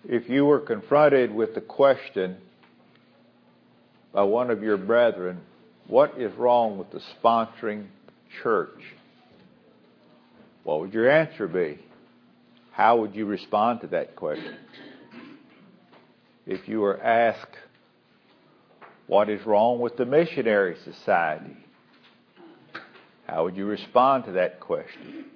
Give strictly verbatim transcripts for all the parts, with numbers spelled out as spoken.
If you were confronted with the question by one of your brethren, what is wrong with the sponsoring church? What would your answer be? How would you respond to that question? If you were asked, what is wrong with the missionary society? How would you respond to that question?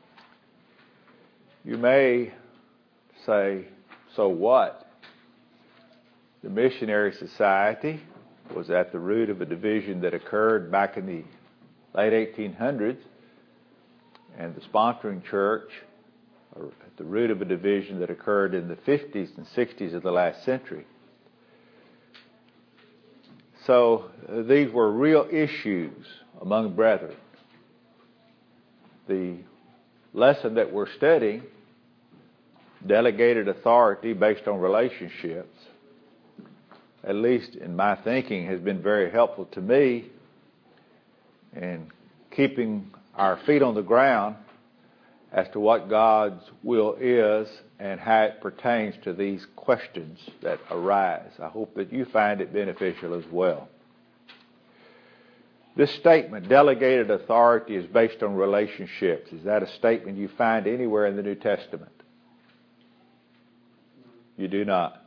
You may say, so what? The missionary society was at the root of a division that occurred back in the late eighteen hundreds, and the sponsoring church are at the root of a division that occurred in the fifties and sixties of the last century. So uh, these were real issues among brethren. The lesson that we're studying, delegated authority based on relationships, at least in my thinking, has been very helpful to me in keeping our feet on the ground as to what God's will is and how it pertains to these questions that arise. I hope that you find it beneficial as well. This statement, delegated authority, is based on relationships. Is that a statement you find anywhere in the New Testament? You do not.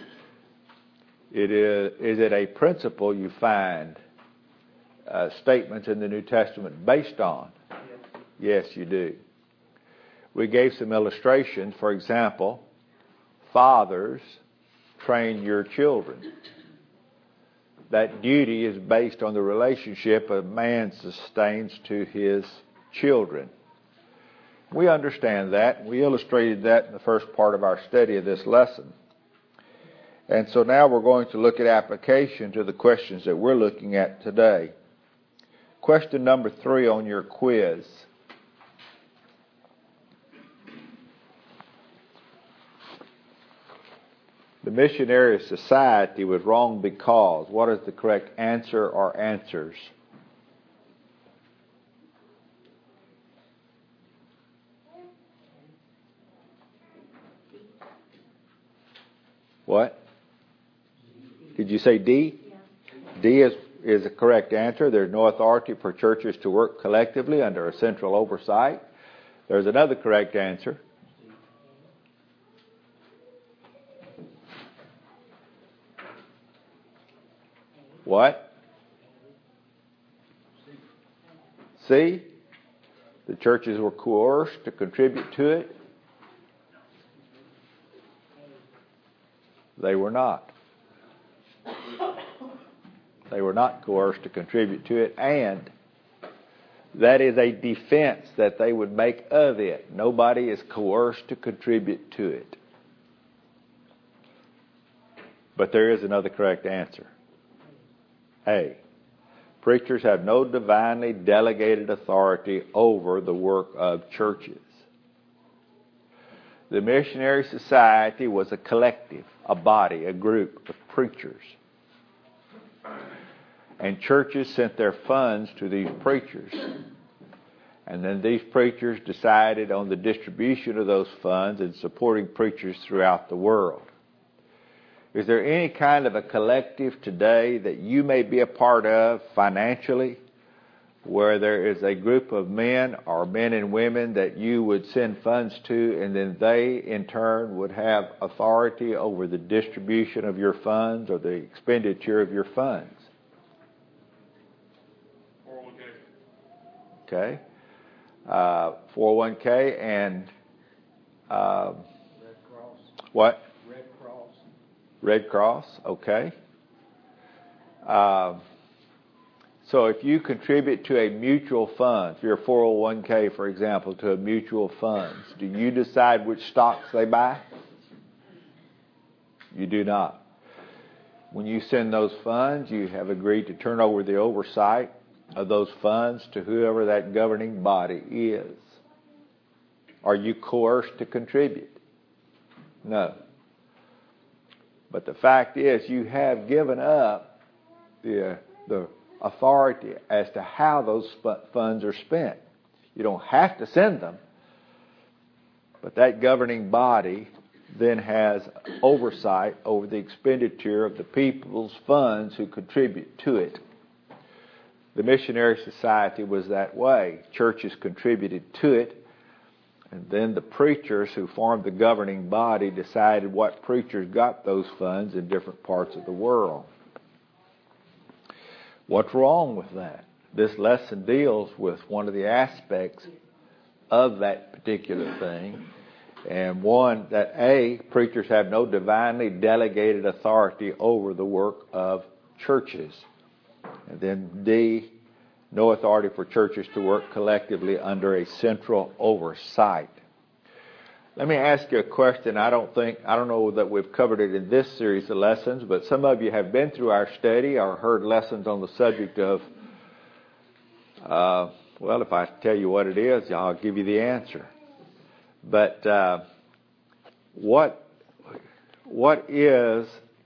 It is, is it a principle you find uh, statements in the New Testament based on? Yes, you do. We gave some illustrations. For example, fathers, train your children. That duty is based on the relationship a man sustains to his children. We understand that. We illustrated that in the first part of our study of this lesson. And so now we're going to look at application to the questions that we're looking at today. Question number three on your quiz. The missionary society was wrong because. What is the correct answer or answers? What? Did you say D? D is, is the correct answer. There's no authority for churches to work collectively under a central oversight. There's another correct answer. What? C. The churches were coerced to contribute to it. They were not. They were not coerced to contribute to it, and that is a defense that they would make of it. Nobody is coerced to contribute to it. But there is another correct answer. A. Preachers have no divinely delegated authority over the work of churches. The missionary society was a collective, a body, a group of preachers. And churches sent their funds to these preachers. And then these preachers decided on the distribution of those funds and supporting preachers throughout the world. Is there any kind of a collective today that you may be a part of financially, where there is a group of men or men and women that you would send funds to, and then they in turn would have authority over the distribution of your funds or the expenditure of your funds? four oh one k. Okay. Uh, four oh one k and uh, Red Cross. What? Red Cross. Red Cross, okay. Uh, so if you contribute to a mutual fund, if you're a four oh one k, for example, to a mutual funds, do you decide which stocks they buy? You do not. When you send those funds, you have agreed to turn over the oversight of those funds to whoever that governing body is. Are you coerced to contribute? No. But the fact is, you have given up the, the authority as to how those funds are spent. You don't have to send them, but that governing body then has oversight over the expenditure of the people's funds who contribute to it. The missionary society was that way. Churches contributed to it, and then the preachers who formed the governing body decided what preachers got those funds in different parts of the world. What's wrong with that? This lesson deals with one of the aspects of that particular thing. And one, that A, preachers have no divinely delegated authority over the work of churches. And then D, no authority for churches to work collectively under a central oversight. Let me ask you a question. I don't think, I don't know that we've covered it in this series of lessons, but some of you have been through our study or heard lessons on the subject of, uh, well, if I tell you what it is, I'll give you the answer. But uh, what what is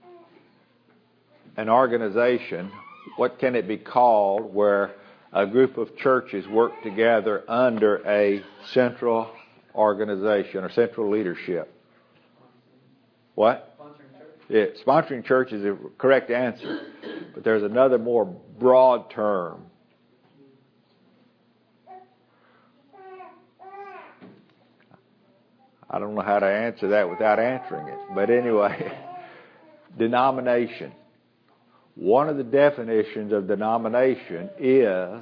an organization? What can it be called where a group of churches work together under a central organization or central leadership? What? Sponsoring church. Yeah, sponsoring church is the correct answer. But there's another more broad term. I don't know how to answer that without answering it. But anyway, denomination. One of the definitions of denomination is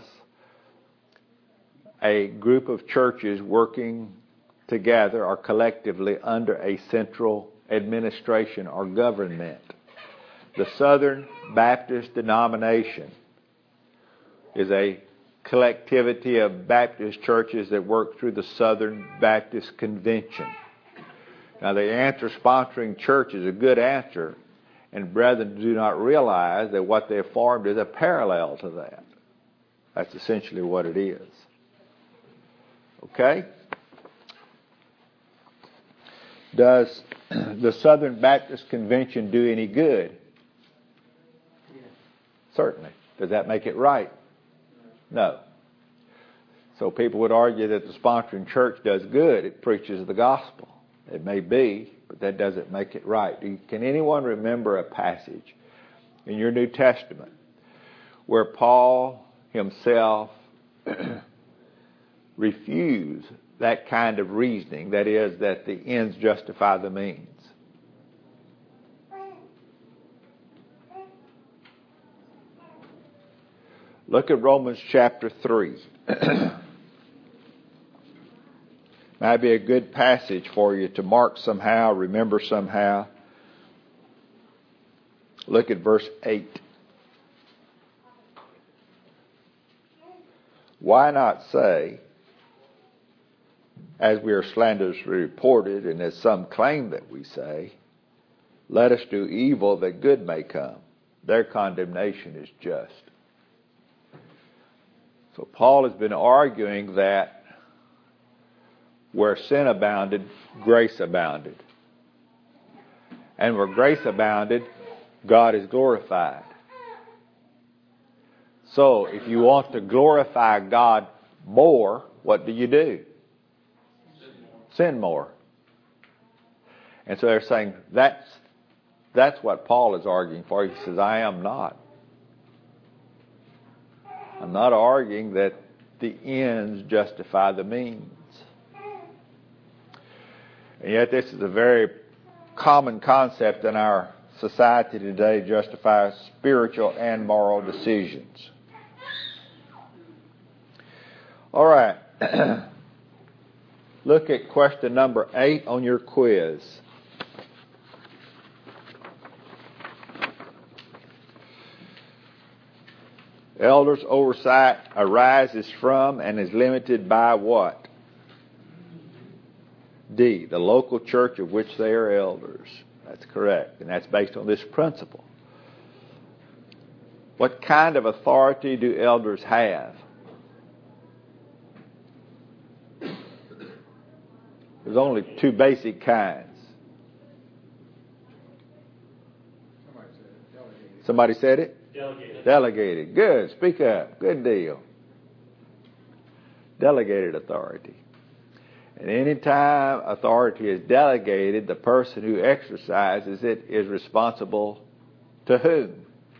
a group of churches working together or collectively under a central administration or government. The Southern Baptist denomination is a collectivity of Baptist churches that work through the Southern Baptist Convention. Now, the answer sponsoring church is a good answer, and brethren do not realize that what they have formed is a parallel to that. That's essentially what it is. Okay? Does the Southern Baptist Convention do any good? Yes. Certainly. Does that make it right? No. So people would argue that the sponsoring church does good. It preaches the gospel. It may be, but that doesn't make it right. Can anyone remember a passage in your New Testament where Paul himself refused that kind of reasoning, that is, that the ends justify the means? Look at Romans chapter three. Might be a good passage for you to mark somehow, remember somehow. Look at verse eight. Why not say, as we are slanderously reported, and as some claim that we say, let us do evil that good may come. Their condemnation is just. So Paul has been arguing that where sin abounded, grace abounded. And where grace abounded, God is glorified. So if you want to glorify God more, what do you do? Sin more. Sin more. And so they're saying that's that's what Paul is arguing for. He says, I am not. I'm not arguing that the ends justify the means. And yet this is a very common concept in our society today, justify spiritual and moral decisions. All right. Look at question number eight on your quiz. Elders' oversight arises from and is limited by what? D, the local church of which they are elders. That's correct. And that's based on this principle. What kind of authority do elders have? There's only two basic kinds. Somebody said it? Delegated. Delegated. Good. Speak up. Good deal. Delegated authority. And any time authority is delegated, the person who exercises it is responsible to whom?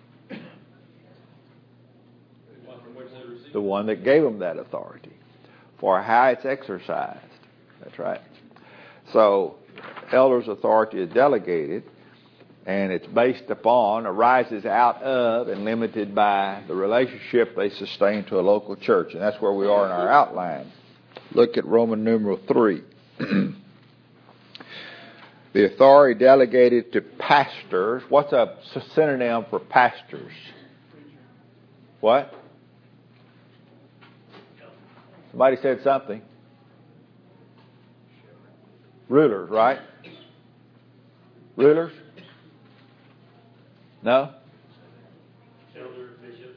The one that gave them that authority for how it's exercised. That's right. So, elders' authority is delegated, and it's based upon, arises out of, and limited by the relationship they sustain to a local church. And that's where we are in our outline. Look at Roman numeral three. The authority delegated to pastors. What's a synonym for pastors? What? Somebody said something. Rulers, right? Rulers? No? Elder, bishop.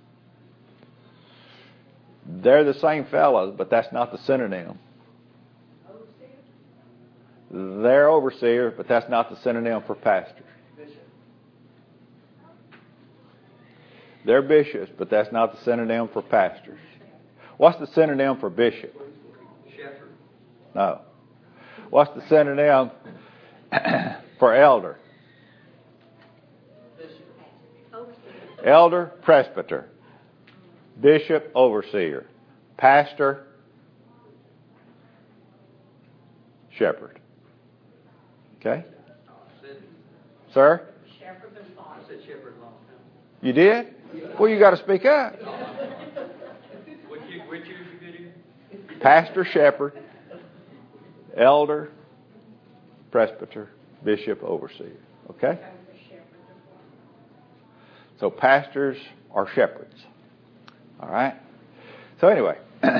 They're the same fellows, but that's not the synonym. They're overseers, but that's not the synonym for pastors. They're bishops, but that's not the synonym for pastors. What's the synonym for bishop? Shepherd. No. What's the synonym for elder? Elder, presbyter. Bishop, overseer. Pastor, shepherd. Okay? Sir? Shepherd and I said shepherd long time. You did? Well, you got to speak up. Which you, which years you get in? Pastor, shepherd, elder, presbyter, bishop, overseer. Okay? So pastors are shepherds. All right? So anyway,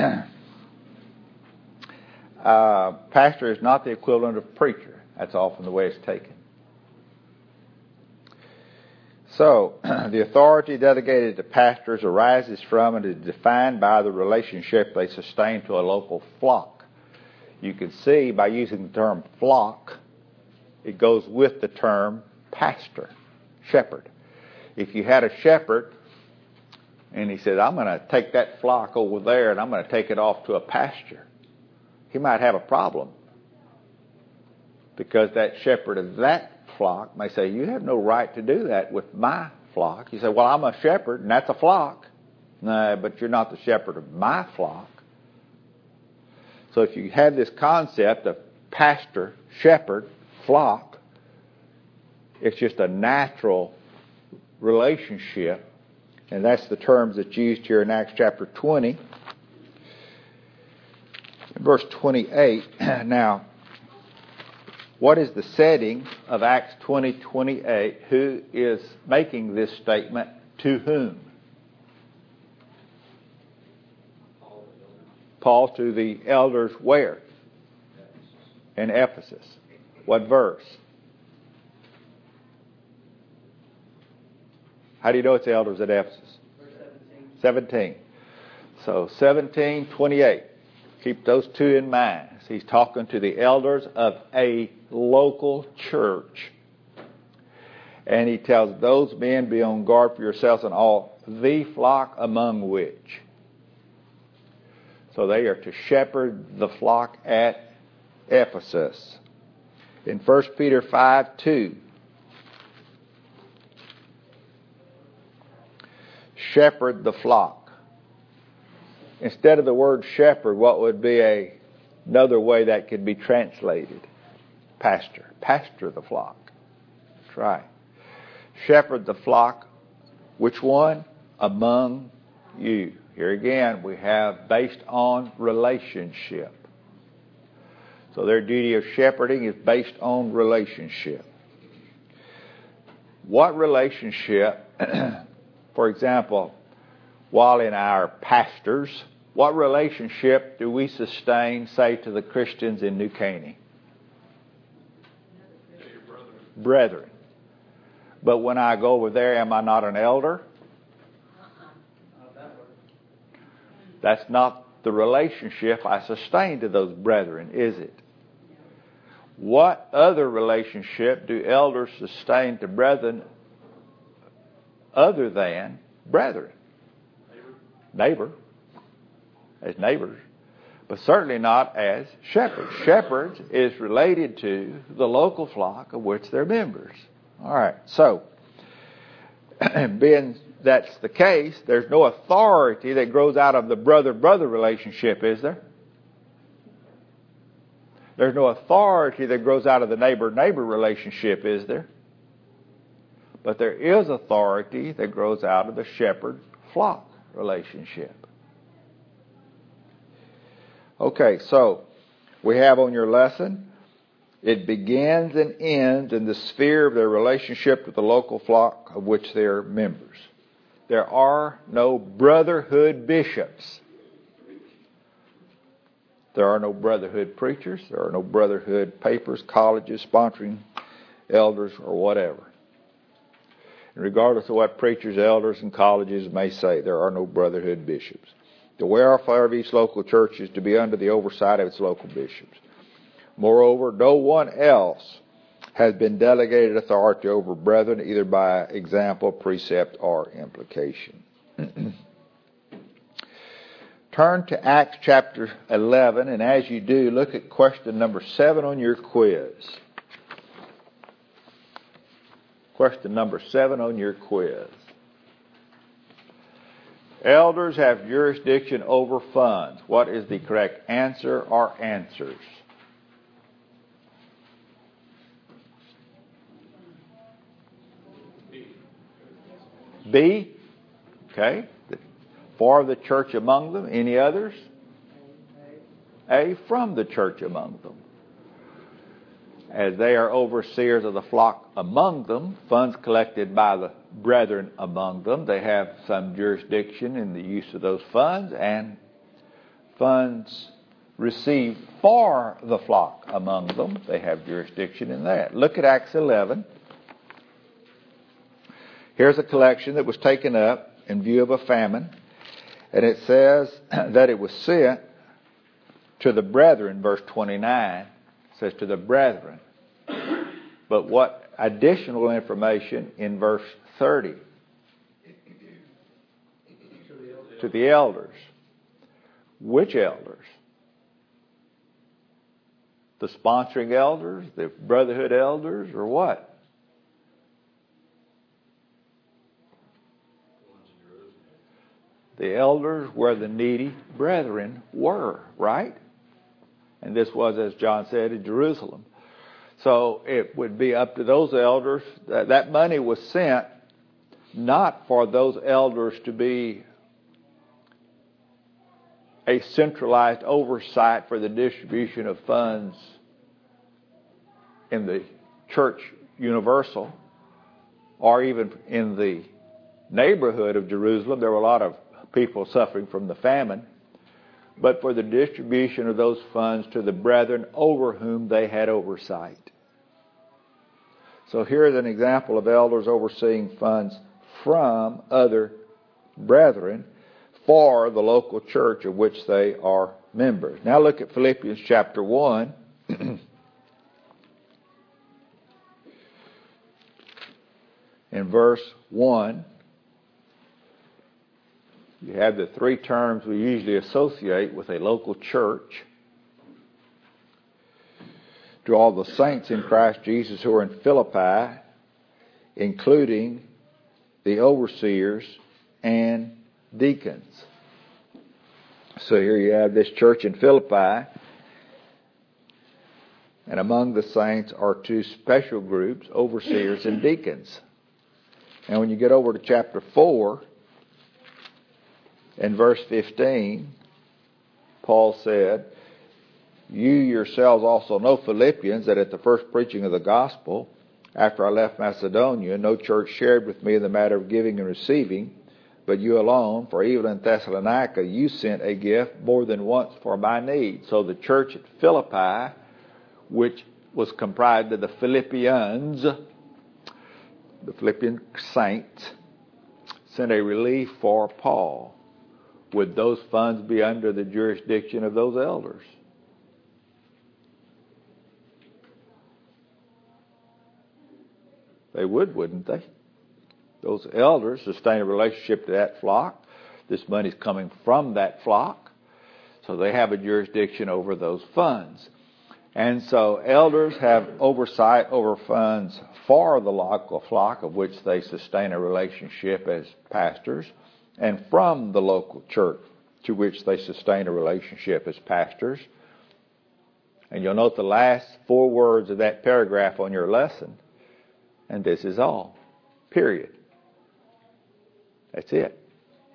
uh, pastor is not the equivalent of preacher. That's often the way it's taken. So, the authority delegated to pastors arises from and is defined by the relationship they sustain to a local flock. You can see by using the term flock, it goes with the term pastor, shepherd. If you had a shepherd and he said, I'm going to take that flock over there and I'm going to take it off to a pasture, he might have a problem. Because that shepherd of that flock may say, you have no right to do that with my flock. You say, well, I'm a shepherd and that's a flock. No, but you're not the shepherd of my flock. So if you have this concept of pastor, shepherd, flock, it's just a natural relationship. And that's the terms that's used here in Acts chapter twenty. In verse twenty-eight, now, what is the setting of Acts twenty twenty-eight? Who is making this statement to whom? Paul to the elders where? In Ephesus. What verse? How do you know it's the elders at Ephesus? seventeen. So seventeen twenty-eight. Keep those two in mind. He's talking to the elders of a local church. And he tells those men, be on guard for yourselves and all the flock among which. So they are to shepherd the flock at Ephesus. In First Peter five two, shepherd the flock. Instead of the word shepherd, what would be a, another way that could be translated? Pastor. Pastor the flock. That's right. Shepherd the flock. Which one? Among you. Here again, we have based on relationship. So their duty of shepherding is based on relationship. What relationship, for example, while in our pastors, what relationship do we sustain, say, to the Christians in New Caney? Brethren. But when I go over there, am I not an elder? That's not the relationship I sustain to those brethren, is it? What other relationship do elders sustain to brethren other than brethren? Neighbor. As neighbors. but certainly not as shepherds. Shepherds is related to the local flock of which they're members. All right, so being that's the case, there's no authority that grows out of the brother-brother relationship, is there? There's no authority that grows out of the neighbor-neighbor relationship, is there? But there is authority that grows out of the shepherd-flock relationship. Okay, so we have on your lesson, it begins and ends in the sphere of their relationship with the local flock of which they are members. There are no brotherhood bishops. There are no brotherhood preachers. There are no brotherhood papers, colleges, sponsoring elders, or whatever. And regardless of what preachers, elders, and colleges may say, there are no brotherhood bishops. The welfare of each local church is to be under the oversight of its local bishops. Moreover, no one else has been delegated authority over brethren, either by example, precept, or implication. Turn to Acts chapter eleven, and as you do, look at question number seven on your quiz. Question number seven on your quiz. Elders have jurisdiction over funds. What is the correct answer or answers? B. Okay. For the church among them. Any others? A. From the church among them. As they are overseers of the flock among them, funds collected by the brethren among them, they have some jurisdiction in the use of those funds, and funds received for the flock among them, they have jurisdiction in that. Look at Acts eleven. Here's a collection that was taken up in view of a famine, and it says that it was sent to the brethren, verse twenty-nine. Says to the brethren. But what additional information in verse thirty? To the elders. Which elders? The sponsoring elders, the brotherhood elders, or what? The elders where the needy brethren were, right? And this was, as John said, in Jerusalem. So it would be up to those elders. That, that money was sent not for those elders to be a centralized oversight for the distribution of funds in the church universal, or even in the neighborhood of Jerusalem. There were a lot of people suffering from the famine, but for the distribution of those funds to the brethren over whom they had oversight. So here's an example of elders overseeing funds from other brethren for the local church of which they are members. Now look at Philippians chapter one. In verse one. You have the three terms we usually associate with a local church. To all the saints in Christ Jesus who are in Philippi, including the overseers and deacons. So here you have this church in Philippi, and among the saints are two special groups, overseers and deacons. And when you get over to chapter four, in verse fifteen, Paul said, you yourselves also know, Philippians, that at the first preaching of the gospel, after I left Macedonia, no church shared with me in the matter of giving and receiving, but you alone, for even in Thessalonica you sent a gift more than once for my need. So the church at Philippi, which was comprised of the Philippians, the Philippian saints, sent a relief for Paul. Would those funds be under the jurisdiction of those elders? They would, wouldn't they? Those elders sustain a relationship to that flock. This money's coming from that flock. So they have a jurisdiction over those funds. And so elders have oversight over funds for the local flock of which they sustain a relationship as pastors, and from the local church to which they sustain a relationship as pastors. And you'll note the last four words of that paragraph on your lesson. And this is all. Period. That's it.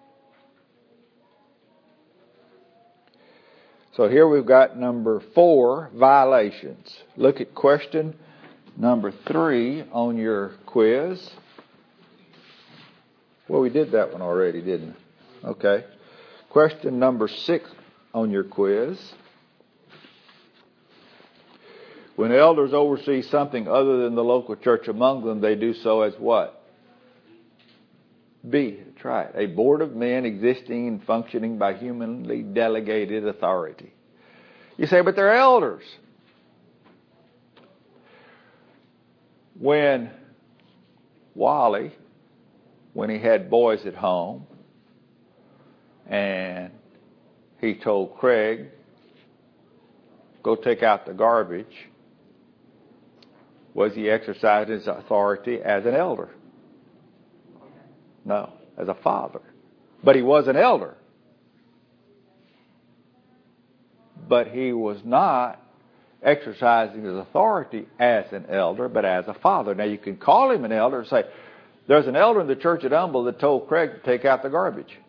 So here we've got number four, violations. Look at question number three on your quiz. Well, we did that one already, didn't we? Okay. Question number six on your quiz. When elders oversee something other than the local church among them, they do so as what? B. Try it. A board of men existing and functioning by humanly delegated authority. You say, but they're elders. When Wally, when he had boys at home, and he told Craig, go take out the garbage, was he exercising his authority as an elder? No, as a father. But he was an elder. But he was not exercising his authority as an elder, but as a father. Now you can call him an elder and say, there's an elder in the church at Humble that told Craig to take out the garbage.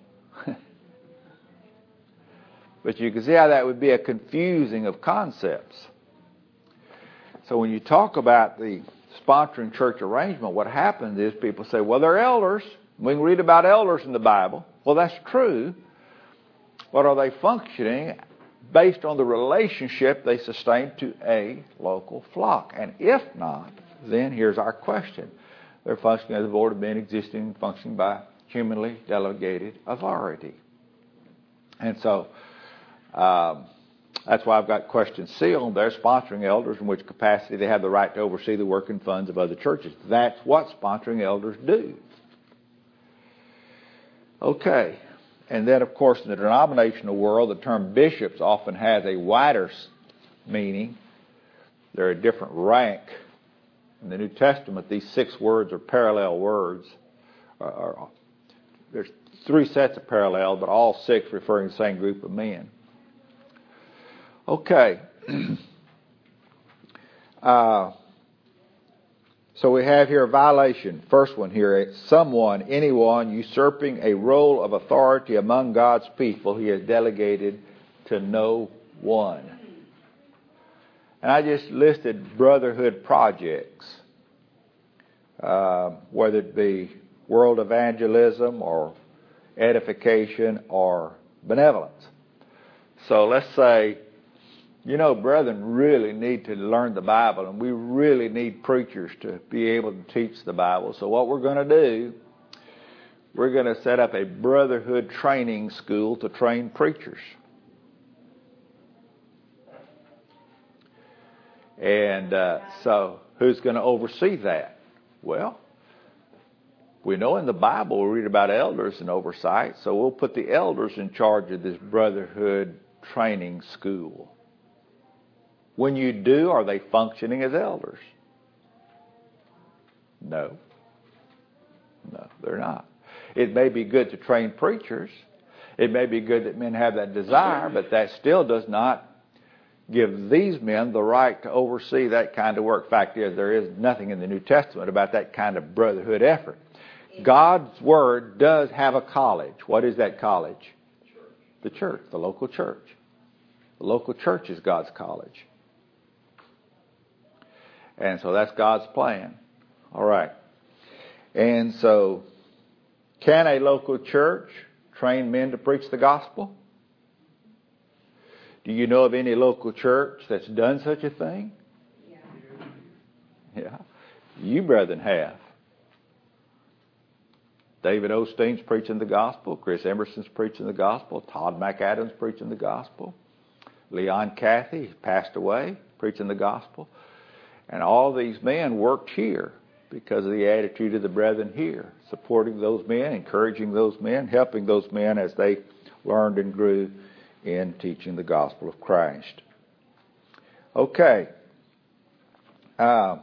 But you can see how that would be a confusing of concepts. So when you talk about the sponsoring church arrangement, what happens is people say, well, they're elders. We can read about elders in the Bible. Well, that's true. But are they functioning based on the relationship they sustain to a local flock? And if not, then here's our question. They're functioning as a board of men existing and functioning by humanly delegated authority. And so um, that's why I've got question C on there, sponsoring elders, in which capacity they have the right to oversee the work and funds of other churches. That's what sponsoring elders do. Okay. And then, of course, in the denominational world, the term bishops often has a wider meaning. They're a different rank. In the New Testament, these six words are parallel words. There's three sets of parallel, but all six referring to the same group of men. Okay. uh, so we have here a violation. First one here, someone, anyone usurping a role of authority among God's people he has delegated to no one. And I just listed brotherhood projects, uh, whether it be world evangelism or edification or benevolence. So let's say, you know, brethren really need to learn the Bible, and we really need preachers to be able to teach the Bible. So what we're going to do, we're going to set up a brotherhood training school to train preachers. And uh, so who's going to oversee that? Well, we know in the Bible we read about elders and oversight, so we'll put the elders in charge of this brotherhood training school. When you do, are they functioning as elders? No. No, they're not. It may be good to train preachers. It may be good that men have that desire, but that still does not give these men the right to oversee that kind of work. Fact is, there is nothing in the New Testament about that kind of brotherhood effort. God's Word does have a college. What is that college? The church, the local church. The local church is God's college. And so that's God's plan. All right. And so, can a local church train men to preach the gospel? Do you know of any local church that's done such a thing? Yeah. Yeah. You brethren have. David Osteen's preaching the gospel. Chris Emerson's preaching the gospel. Todd McAdams preaching the gospel. Leon Cathy passed away preaching the gospel. And all these men worked here because of the attitude of the brethren here, supporting those men, encouraging those men, helping those men as they learned and grew in teaching the gospel of Christ. Okay. Um,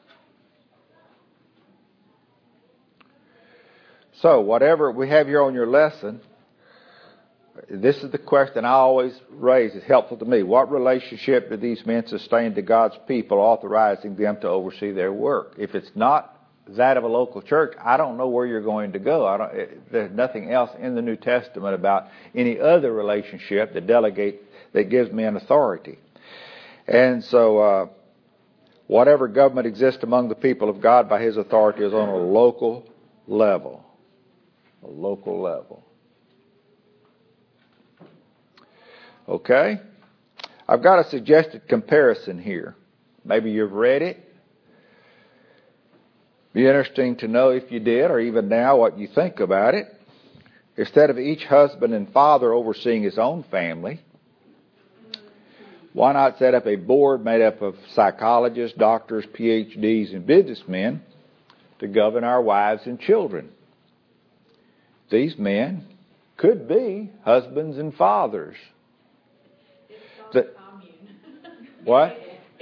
so whatever we have here on your lesson, this is the question I always raise. It's helpful to me. What relationship do these men sustain to God's people, authorizing them to oversee their work? If it's not that of a local church, I don't know where you're going to go. I don't, it, there's nothing else in the New Testament about any other relationship that delegate that gives men authority. And so, uh, whatever government exists among the people of God by His authority is on a local level. A local level. Okay? I've got a suggested comparison here. Maybe you've read it. Be interesting to know if you did, or even now what you think about it. Instead of each husband and father overseeing his own family, why not set up a board made up of psychologists, doctors, P H Ds, and businessmen to govern our wives and children? These men could be husbands and fathers. The, what?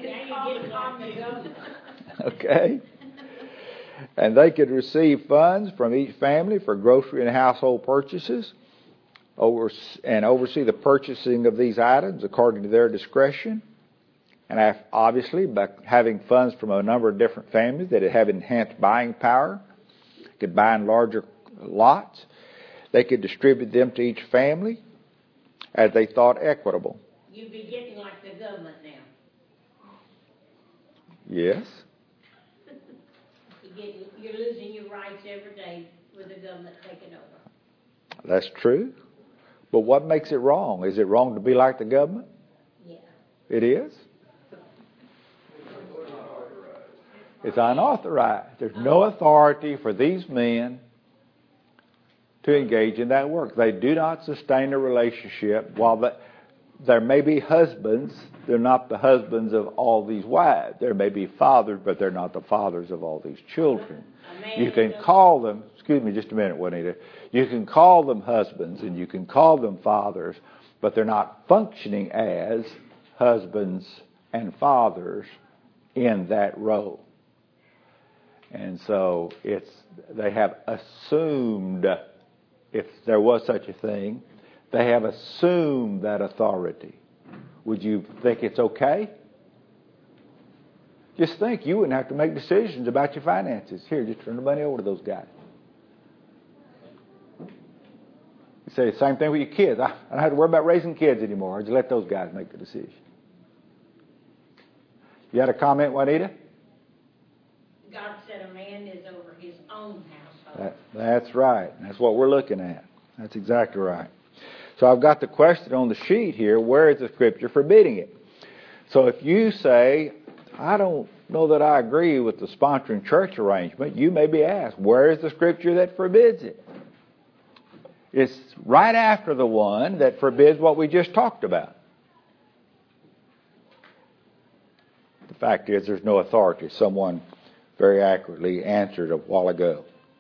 Okay. And they could receive funds from each family for grocery and household purchases, over, and oversee the purchasing of these items according to their discretion. And obviously, by having funds from a number of different families that have enhanced buying power, could buy in larger lots. They could distribute them to each family as they thought equitable. You'd be getting like the government now. Yes. You get, you're losing your rights every day with the government taking over. That's true. But what makes it wrong? Is it wrong to be like the government? Yeah. It is? It's unauthorized. There's no authority for these men to engage in that work. They do not sustain a relationship. While the, there may be husbands, they're not the husbands of all these wives. There may be fathers, but they're not the fathers of all these children. You can call them, excuse me just a minute, Juanita. You can call them husbands and you can call them fathers, but they're not functioning as husbands and fathers in that role. And so it's they have assumed, if there was such a thing, they have assumed that authority. Would you think it's okay? Just think, you wouldn't have to make decisions about your finances. Here, just turn the money over to those guys. You say the same thing with your kids. I don't have to worry about raising kids anymore. Just let those guys make the decision. You had a comment, Juanita? God said a man is over his own household. That, that's right. That's what we're looking at. That's exactly right. So I've got the question on the sheet here, where is the Scripture forbidding it? So if you say, I don't know that I agree with the sponsoring church arrangement, you may be asked, where is the Scripture that forbids it? It's right after the one that forbids what we just talked about. The fact is, there's no authority. Someone very accurately answered a while ago.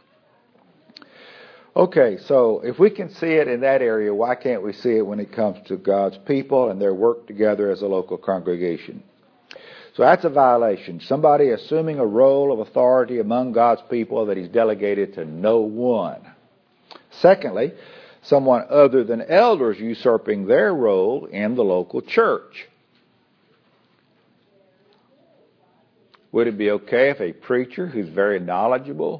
Okay, so if we can see it in that area, why can't we see it when it comes to God's people and their work together as a local congregation? So that's a violation. Somebody assuming a role of authority among God's people that He's delegated to no one. Secondly, someone other than elders usurping their role in the local church. Would it be okay if a preacher who's very knowledgeable,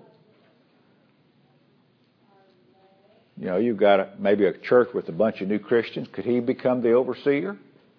you know, you've got a, maybe a church with a bunch of new Christians, could he become the overseer?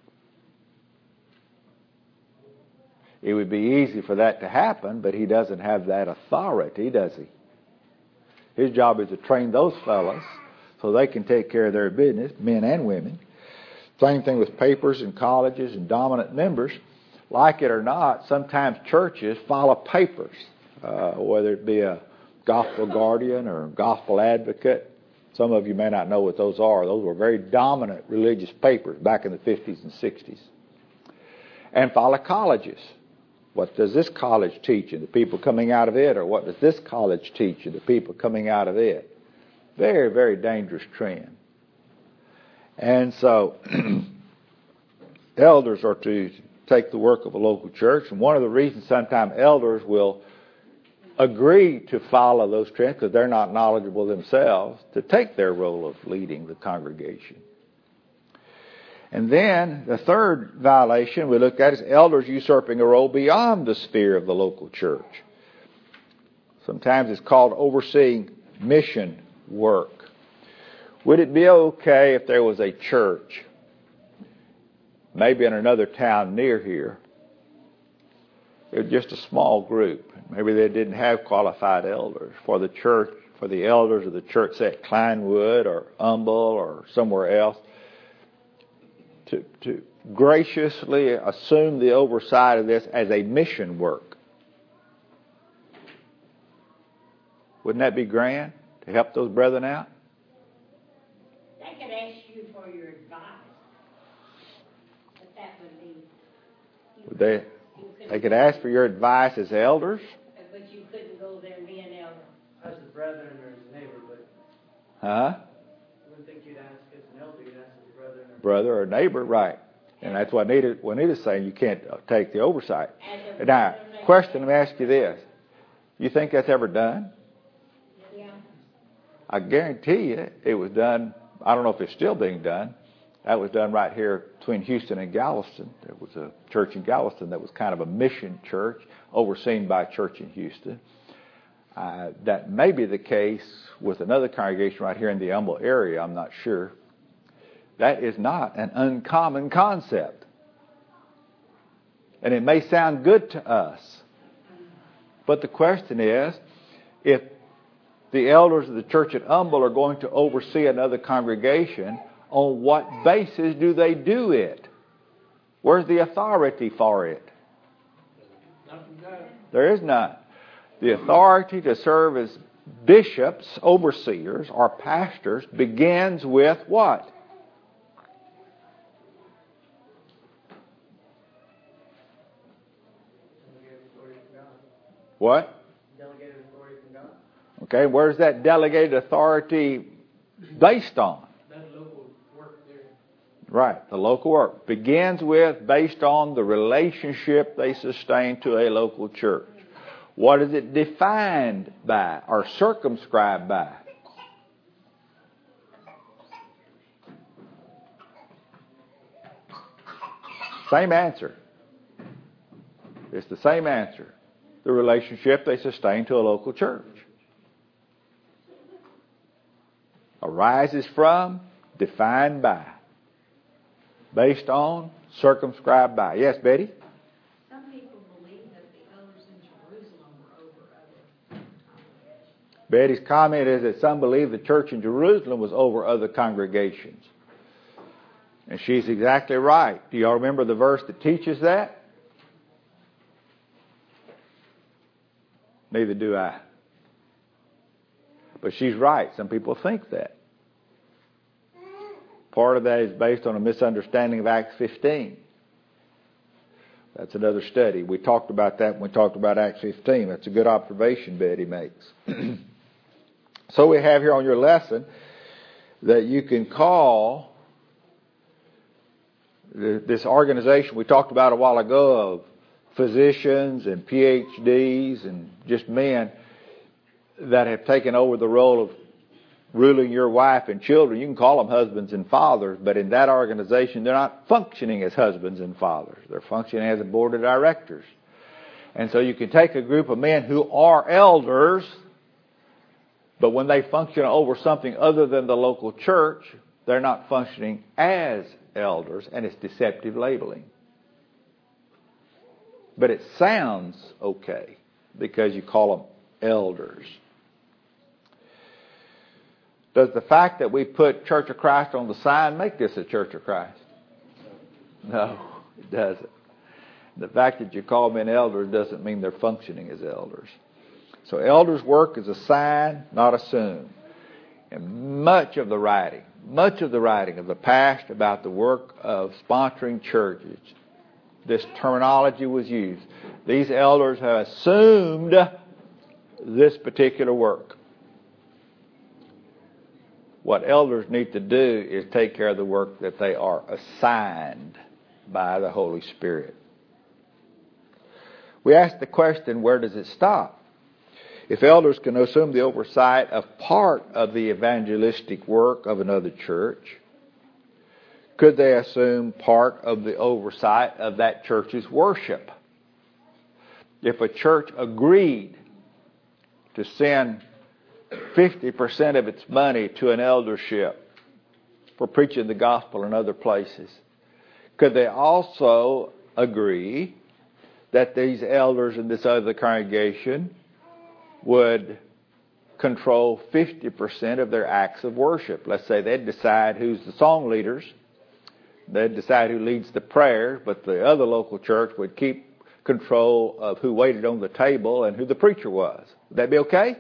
It would be easy for that to happen, but he doesn't have that authority, does he? His job is to train those fellas so they can take care of their business, men and women. Same thing with papers and colleges and dominant members. Like it or not, sometimes churches follow papers, uh, whether it be a gospel guardian or a gospel advocate. Some of you may not know what those are. Those were very dominant religious papers back in the fifties and sixties. And follow colleges. What does this college teach and the people coming out of it? Or what does this college teach and the people coming out of it? Very, very dangerous trend. And so, elders are to take the work of a local church. And one of the reasons sometimes elders will agree to follow those trends, because they're not knowledgeable themselves, to take their role of leading the congregation. And then the third violation we looked at is elders usurping a role beyond the sphere of the local church. Sometimes it's called overseeing mission work. Would it be okay if there was a church, maybe in another town near here, it was just a small group, maybe they didn't have qualified elders, for the church, for the elders of the church, say at Kleinwood or Humble or somewhere else, to, to graciously assume the oversight of this as a mission work? Wouldn't that be grand to help those brethren out? They could ask you for your advice, but that would be. Would they? They could ask for your advice as elders. But you couldn't go there and be an elder. As a brethren or as a neighbor, but Huh? I wouldn't think you'd ask as an elder, you'd ask as a brother or Brother or neighbor, right. And that's what Anita, what Anita's saying, you can't take the oversight. As a Now, brother or neighbor. question, let me ask you this. You think that's ever done? Yeah. I guarantee you it was done, I don't know if it's still being done. That was done right here between Houston and Galveston. There was a church in Galveston that was kind of a mission church overseen by a church in Houston. Uh, that may be the case with another congregation right here in the Humble area, I'm not sure. That is not an uncommon concept. And it may sound good to us. But the question is, if the elders of the church at Humble are going to oversee another congregation, on what basis do they do it? Where's the authority for it? There is none. The authority to serve as bishops, overseers, or pastors begins with what? What? delegated authority from God. Okay, where's that delegated authority based on? That local work there. Right, the local work begins with, based on the relationship they sustain to a local church. What is it defined by or circumscribed by? Same answer. It's the same answer. The relationship they sustain to a local church. Arises from, defined by, based on, circumscribed by. Yes, Betty? Some people believe that the elders in Jerusalem were over other congregations. Betty's comment is that some believe the church in Jerusalem was over other congregations. And she's exactly right. Do y'all remember the verse that teaches that? Neither do I. But she's right. Some people think that. Part of that is based on a misunderstanding of Acts fifteen. That's another study. We talked about that when we talked about Acts fifteen. That's a good observation Betty makes. So we have here on your lesson that you can call this organization we talked about a while ago of physicians and P H Ds and just men that have taken over the role of ruling your wife and children. You can call them husbands and fathers, but in that organization they're not functioning as husbands and fathers. They're functioning as a board of directors. And so you can take a group of men who are elders, but when they function over something other than the local church, they're not functioning as elders, and it's deceptive labeling. But it sounds okay because you call them elders. Does the fact that we put Church of Christ on the sign make this a Church of Christ? No, it doesn't. The fact that you call men elders doesn't mean they're functioning as elders. So elders' work is a sign, not assumed. And much of the writing, much of the writing of the past about the work of sponsoring churches, this terminology was used. These elders have assumed this particular work. What elders need to do is take care of the work that they are assigned by the Holy Spirit. We ask the question, where does it stop? If elders can assume the oversight of part of the evangelistic work of another church, could they assume part of the oversight of that church's worship? If a church agreed to send fifty percent of its money to an eldership for preaching the gospel in other places, could they also agree that these elders in this other congregation would control fifty percent of their acts of worship? Let's say they'd decide who's the song leaders, they'd decide who leads the prayers, but the other local church would keep control of who waited on the table and who the preacher was. Would that be okay?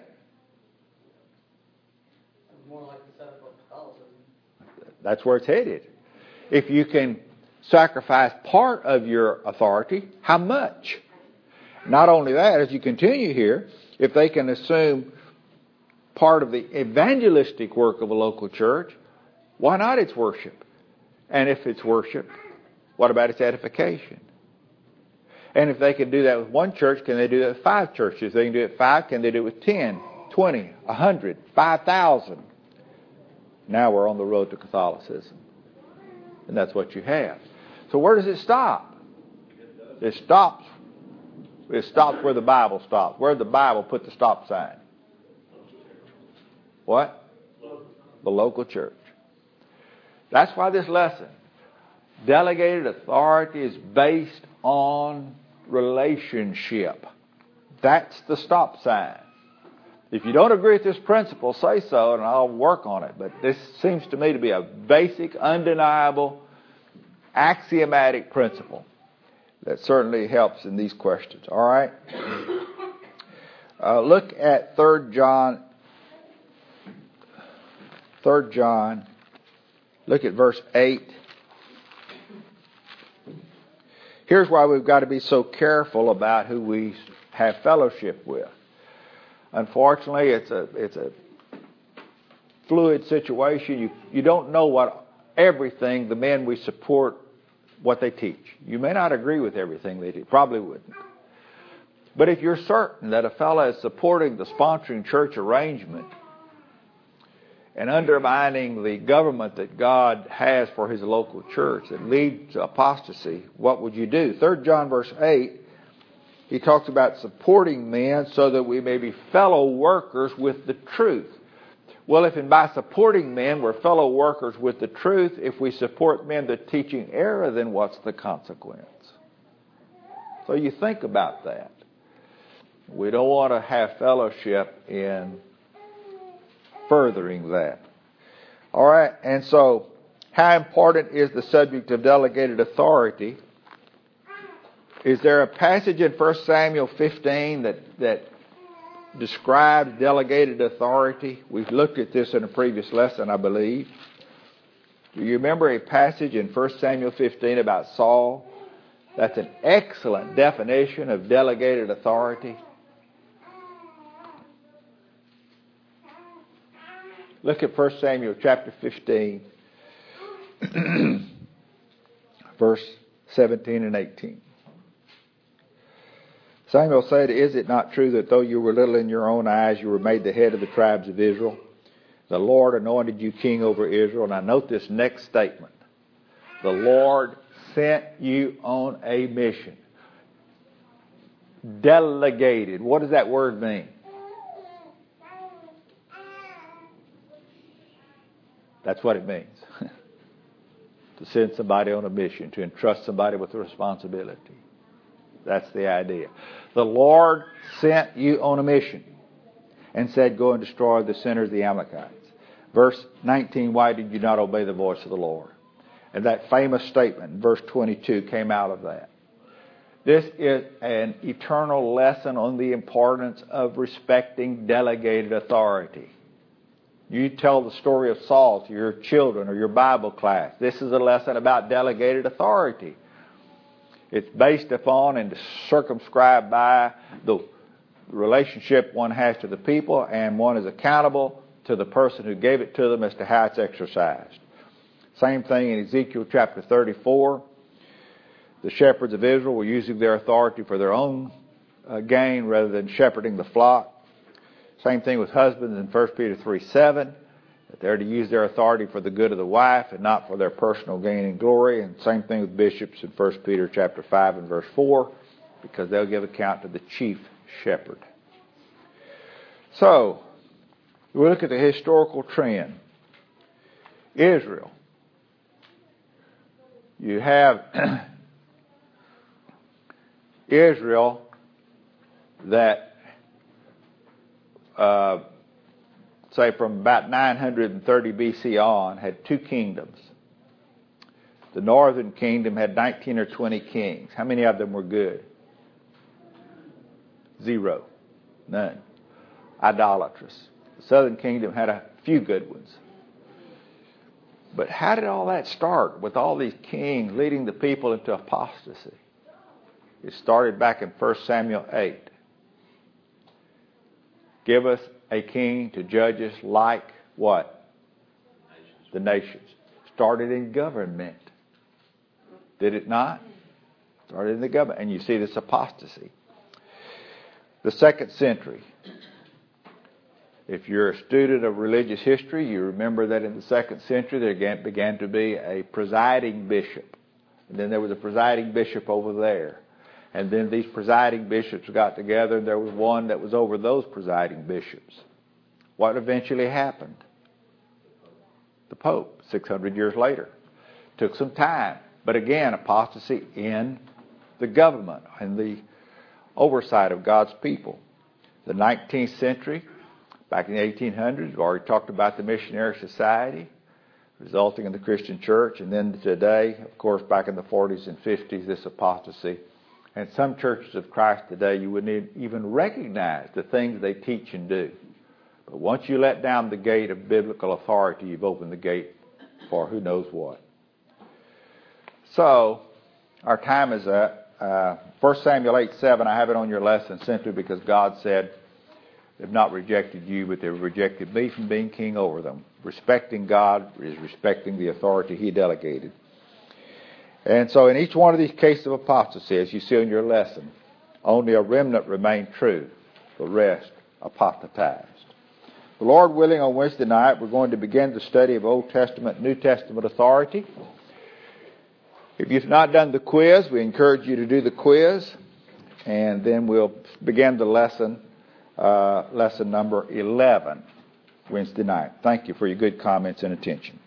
More like the setup of Catholicism. That's where it's headed. If you can sacrifice part of your authority, how much? Not only that, as you continue here, if they can assume part of the evangelistic work of a local church, why not its worship? And if it's worship, what about its edification? And if they can do that with one church, can they do that with five churches? If they can do it with five, can they do it with ten, twenty, a hundred, five thousand? Now we're on the road to Catholicism. And that's what you have. So where does it stop? It stops. It stops where the Bible stops. Where did the Bible put the stop sign? What? The local church. That's why this lesson, delegated authority, is based on relationship. That's the stop sign. If you don't agree with this principle, say so and I'll work on it. But this seems to me to be a basic, undeniable, axiomatic principle that certainly helps in these questions. All right? Uh, look at Third John. Third John. Look at verse eight. Here's why we've got to be so careful about who we have fellowship with. Unfortunately, it's a it's a fluid situation. You you don't know what everything the men we support, what they teach. You may not agree with everything they do. Probably wouldn't. But if you're certain that a fellow is supporting the sponsoring church arrangement and undermining the government that God has for His local church that leads to apostasy, what would you do? Third John verse eight, he talks about supporting men so that we may be fellow workers with the truth. Well, if and by supporting men we're fellow workers with the truth, if we support men that are teaching error, then what's the consequence? So you think about that. We don't want to have fellowship in furthering that. All right, and so how important is the subject of delegated authority? Is there a passage in First Samuel fifteen that, that describes delegated authority? We've looked at this in a previous lesson, I believe. Do you remember a passage in First Samuel fifteen about Saul? That's an excellent definition of delegated authority. Look at First Samuel chapter fifteen, verse seventeen and eighteen. Samuel said, "Is it not true that though you were little in your own eyes, you were made the head of the tribes of Israel? The Lord anointed you king over Israel." Now note this next statement. The Lord sent you on a mission. Delegated. What does that word mean? That's what it means. To send somebody on a mission, to entrust somebody with a responsibility. That's the idea. The Lord sent you on a mission and said, "Go and destroy the sinners, the Amalekites." Verse nineteen, why did you not obey the voice of the Lord? And that famous statement, verse twenty-two, came out of that. This is an eternal lesson on the importance of respecting delegated authority. You tell the story of Saul to your children or your Bible class. This is a lesson about delegated authority. It's based upon and circumscribed by the relationship one has to the people, and one is accountable to the person who gave it to them as to how it's exercised. Same thing in Ezekiel chapter thirty-four. The shepherds of Israel were using their authority for their own uh, gain rather than shepherding the flock. Same thing with husbands in First Peter three seven. That they're to use their authority for the good of the wife and not for their personal gain and glory. And same thing with bishops in First Peter chapter five and verse four, because they'll give account to the chief shepherd. So, we look at the historical trend. Israel. You have Israel that, uh, say from about nine hundred thirty B C on, had two kingdoms. The northern kingdom had nineteen or twenty kings. How many of them were good? Zero. None. Idolatrous. The southern kingdom had a few good ones. But how did all that start with all these kings leading the people into apostasy? It started back in First Samuel eight. Give us a king to judge us like what? Nations. The nations. Started in government. Did it not? Started in the government. And you see this apostasy. The second century. If you're a student of religious history, you remember that in the second century there began to be a presiding bishop. And then there was a presiding bishop over there. And then these presiding bishops got together and there was one that was over those presiding bishops. What eventually happened? The Pope, six hundred years later. Took some time. But again, apostasy in the government and the oversight of God's people. The nineteenth century, back in the eighteen hundreds, we've already talked about the missionary society, resulting in the Christian church. And then today, of course, back in the forties and fifties, this apostasy. And some churches of Christ today, you wouldn't even recognize the things they teach and do. But once you let down the gate of biblical authority, you've opened the gate for who knows what. So, our time is up. Uh, First Samuel eight seven, I have it on your lesson simply because God said, they've not rejected you, but they've rejected me from being king over them. Respecting God is respecting the authority He delegated. And so in each one of these cases of apostasy, as you see in your lesson, only a remnant remained true. The rest apostatized. The Lord willing, on Wednesday night, we're going to begin the study of Old Testament, New Testament authority. If you've not done the quiz, we encourage you to do the quiz. And then we'll begin the lesson, uh, lesson number eleven, Wednesday night. Thank you for your good comments and attention.